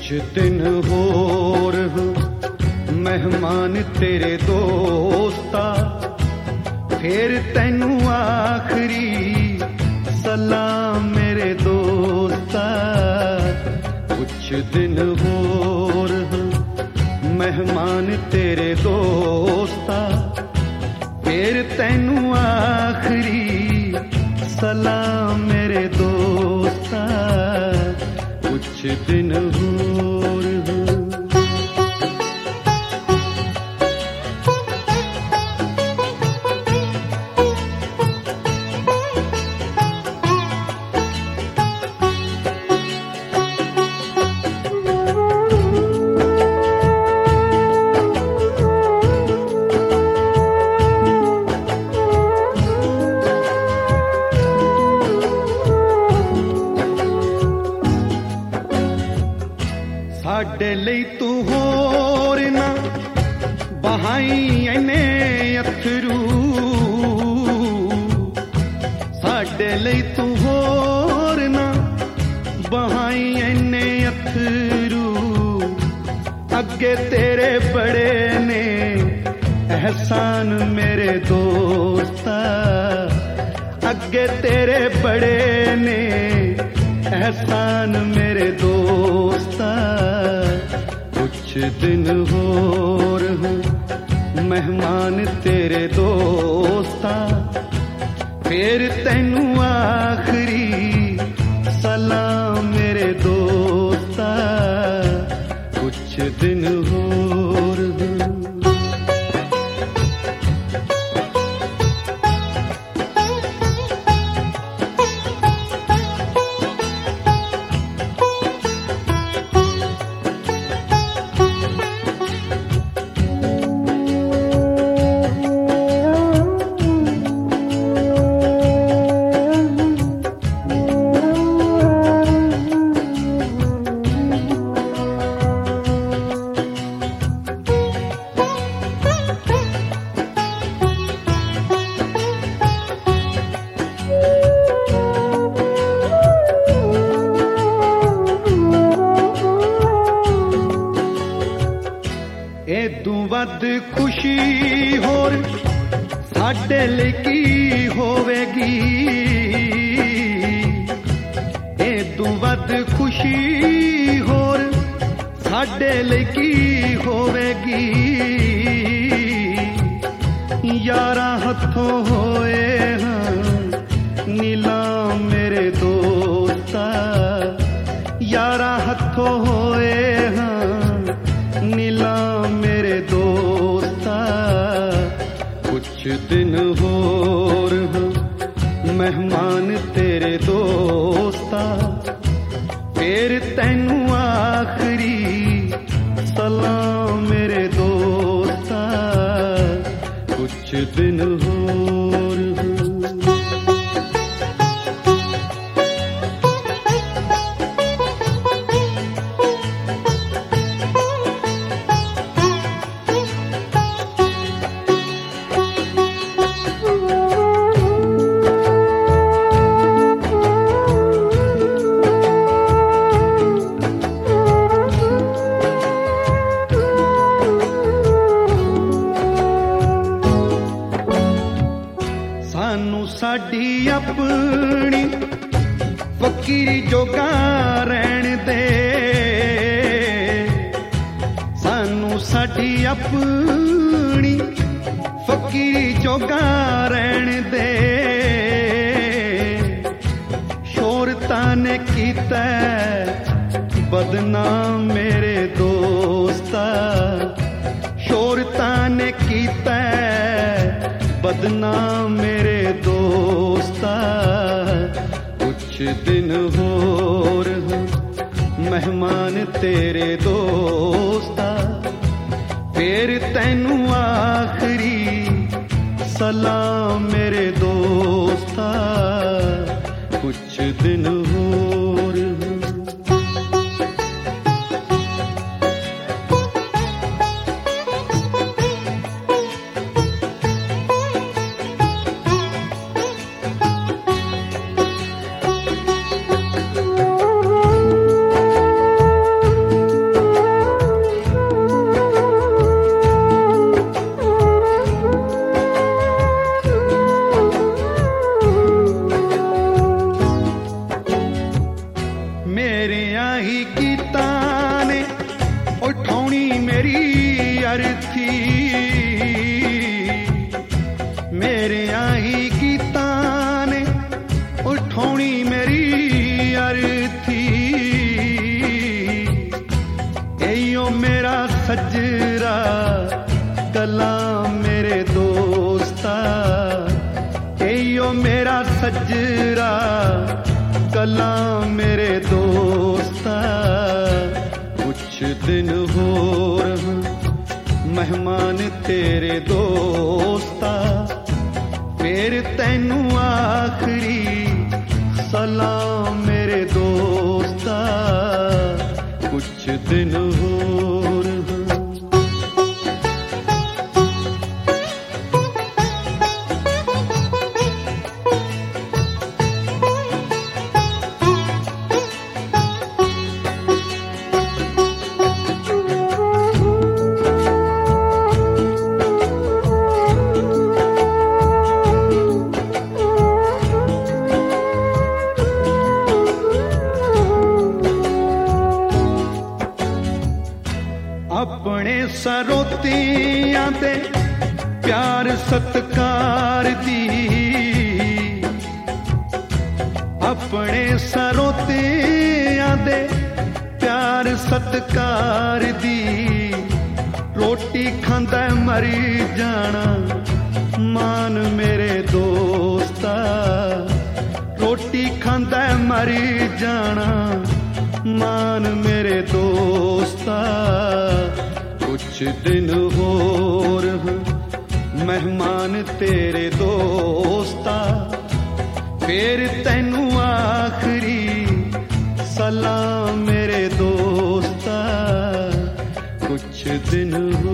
दिन होर मेहमान तेरे दोस्ता, फिर तैनू आखरी सलाम मेरे दोस्ता। कुछ दिन होर मेहमान तेरे दोस्ता, फिर तैनू आखरी सलाम मेरे दोस्ता। कुछ दिन होर साडे लई तू होर ना बहाई इन्ने अथरू, साडे लई तू होर ना बहाई इन्ने अथरू। अगे तेरे बड़े ने एहसान मेरे दोस्ता, अगे तेरे बड़े ने एहसान मेरे दोस्ता। कुछ दिन होर मेहमान तेरे दोस्ता, फिर तैनू आखरी सलाम मेरे दोस्ता। कुछ दिन होर एदू वध खुशी होर साडे लई की होवेगी, एदू वध खुशी होर साडे लई की होवेगी। यारा हथों होए हाँ नीलाम मेरे दोस्ता, यारा हथों होए हाँ नीलाम मेरे दोस्ता। कुछ दिन होर मेहमान तेरे दोस्ता, फिर तैनू आखरी सलाम मेरे दोस्ता। कुछ दिन होर सानू साडी अपनी फकीरी जोगा रहन दे, सानू साडी अपनी फकीरी जोगा रहन दे। शोहरतां ने कीता बदनाम मेरे दोस्ता, शोहरतां ने कीता बदनाम मेरे दोस्ता। कुछ दिन होर मेहमान तेरे दोस्ता, फिर तैनू आखरी सलाम मेरे दोस्ता। कुछ दिन होर ਆਹੀ ਗੀਤਾਂ ਨੇ ਉਠਾਉਣੀ ਮੇਰੀ ਅਰਥੀ, ਮੇਰੇ ਆਹੀ ਗੀਤਾਂ ਨੇ ਉਠਾਉਣੀ ਮੇਰੀ ਅਰਥੀ। ਇਹੋ ਮੇਰਾ ਸੱਜਰਾ ਕਲਾਂ ਮੇਰੇ ਦੋਸਤਾ, ਇਹੋ ਮੇਰਾ ਸੱਜਰਾ ਕਲਾਂ ਮੇਰੇ ਦੋਸਤਾ। ਕੁਛ ਦਿਨ ਹੋਰ ਮਹਿਮਾਨ ਤੇਰੇ ਦੋਸਤਾ, ਫੇਰ ਤੈਨੂੰ ਆਖਰੀ ਸਲਾਮ ਮੇਰੇ ਦੋਸਤਾ। ਕੁਛ ਦਿਨ ਹੋਰ ਆਪਣੇ ਸਰੋਤਿਆਂ ਦੇ ਪਿਆਰ ਸਤਕਾਰ ਦੀ, ਆਪਣੇ ਸਰੋਤਿਆਂ ਦੇ ਪਿਆਰ ਸਤਕਾਰ ਦੀ। ਰੋਟੀ ਖਾਂਦਾ ਮਰ ਜਾਣਾ ਮਾਨ ਮੇਰੇ ਦੋਸਤਾ, ਰੋਟੀ ਖਾਂਦਾ ਮਰ ਜਾਣਾ ਮਾਨ ਮੇਰੇ ਦੋਸਤਾ। ਕੁਛ ਦਿਨ ਹੋਰ ਮਹਿਮਾਨ ਤੇਰੇ ਦੋਸਤਾ, ਫੇਰ ਤੈਨੂੰ ਆਖਰੀ ਸਲਾਮ ਮੇਰੇ ਦੋਸਤਾ। ਕੁਛ ਦਿਨ